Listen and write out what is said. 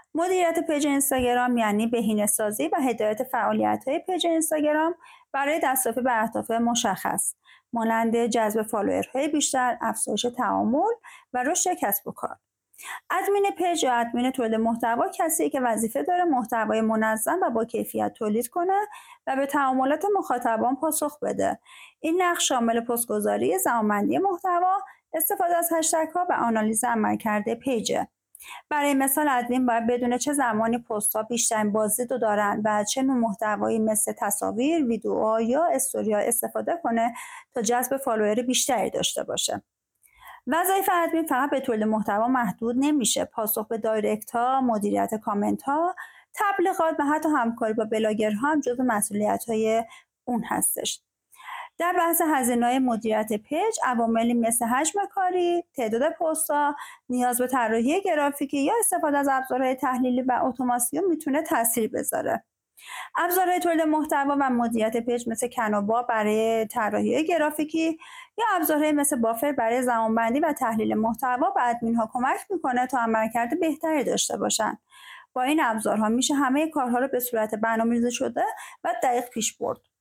مدیریت پیج اینستاگرام یعنی بهینه‌سازی و هدایت فعالیت‌های پیج اینستاگرام برای دستیابی به اهداف مشخص، مانند جذب فالوورهای بیشتر، افزایش تعامل و رشد کسب و کار. ادمین پیج یا ادمین تولید محتوا کسی که وظیفه داره محتوای منظم و با کیفیت تولید کنه و به تعاملات مخاطبان پاسخ بده. این نقش شامل پست‌گذاری، زمانبندی محتوا، استفاده از هشتگ‌ها و آنالیز عملکرد پیجه. برای مثال ادمین باید بدونه چه زمانی پست‌ها بیشترین بازدید رو دارن و چه نوع محتوایی مثل تصاویر، ویدیوها یا استوری‌ها استفاده کنه تا جذب فالوور بیشتری داشته باشه. وظایف ادمین فقط به تولید محتوا محدود نمیشه. پاسخ به دایرکت‌ها، مدیریت کامنت‌ها، تبلیغات و حتی همکاری با بلاگرها هم جزو مسئولیت‌های اون هستش. در بحث هزینه‌های مدیریت پیج، عواملی مثل حجم کاری، تعداد پست‌ها، نیاز به طراحی گرافیکی یا استفاده از ابزارهای تحلیلی و اتوماسیون میتونه تاثیر بذاره. ابزارهای تولید محتوا و مدیریت پیج مثل کنوا برای طراحی گرافیکی یا ابزارهای مثل بافر برای زمانبندی و تحلیل محتوا به ادمین‌ها کمک میکنه تا عملکرد بهتری داشته باشن. با این ابزارها میشه همه کارها رو به صورت برنامه‌ریزی شده و دقیق پیش برد.